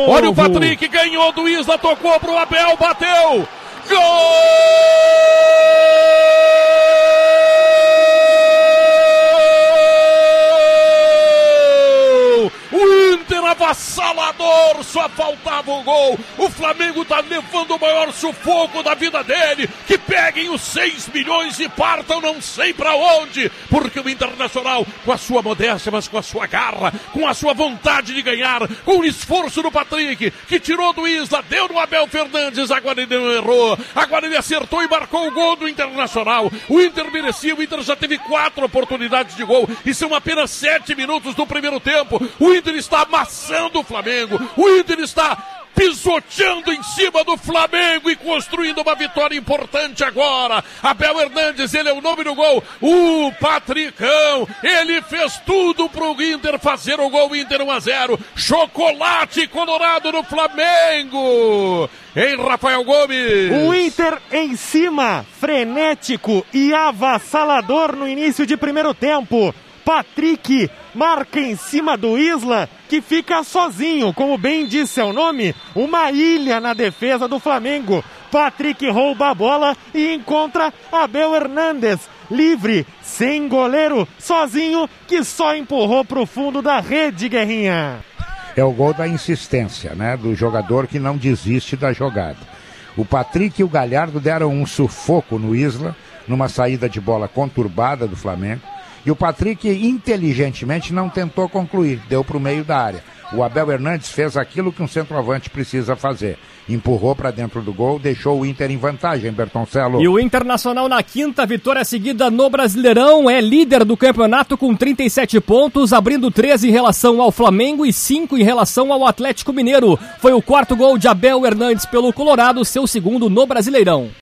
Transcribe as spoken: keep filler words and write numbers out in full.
novo. Olha o Patrick, ganhou do Isla, tocou pro Abel, bateu. Gol! O Inter avassalador, só faltava o gol. O Flamengo tá levando o maior sufoco da vida dele. Que peguem os seis milhões e partam não sei pra onde. Porque o Internacional, com a sua modéstia, mas com a sua garra, com a sua vontade de ganhar, com o esforço do Patrick, que tirou do Isla, deu no Abel Fernandes, agora ele não errou. Agora ele acertou e marcou o gol do Internacional. O Inter merecia, o Inter já teve quatro oportunidades de gol e são apenas sete minutos do primeiro tempo. O Inter está amassando o Flamengo. O Inter está pisoteando em cima do Flamengo e construindo uma vitória importante agora. Abel Hernandes, ele é o nome do gol. O Patricão, ele fez tudo pro Inter fazer o gol. Inter um a zero. Chocolate colorado no Flamengo. Hein, Rafael Gomes? O Inter em cima, frenético e avassalador no início de primeiro tempo. Patrick marca em cima do Isla, que fica sozinho, como bem disse seu nome, uma ilha na defesa do Flamengo. Patrick rouba a bola e encontra Abel Hernandes, livre, sem goleiro, sozinho, que só empurrou pro fundo da rede, Guerrinha. É o gol da insistência, né, do jogador que não desiste da jogada. O Patrick e o Galhardo deram um sufoco no Isla, numa saída de bola conturbada do Flamengo. E o Patrick inteligentemente não tentou concluir, deu para o meio da área. O Abel Hernandes fez aquilo que um centroavante precisa fazer. Empurrou para dentro do gol, deixou o Inter em vantagem, Bertoncello. E o Internacional na quinta vitória seguida no Brasileirão é líder do campeonato com trinta e sete pontos, abrindo treze em relação ao Flamengo e cinco em relação ao Atlético Mineiro. Foi o quarto gol de Abel Hernandes pelo Colorado, seu segundo no Brasileirão.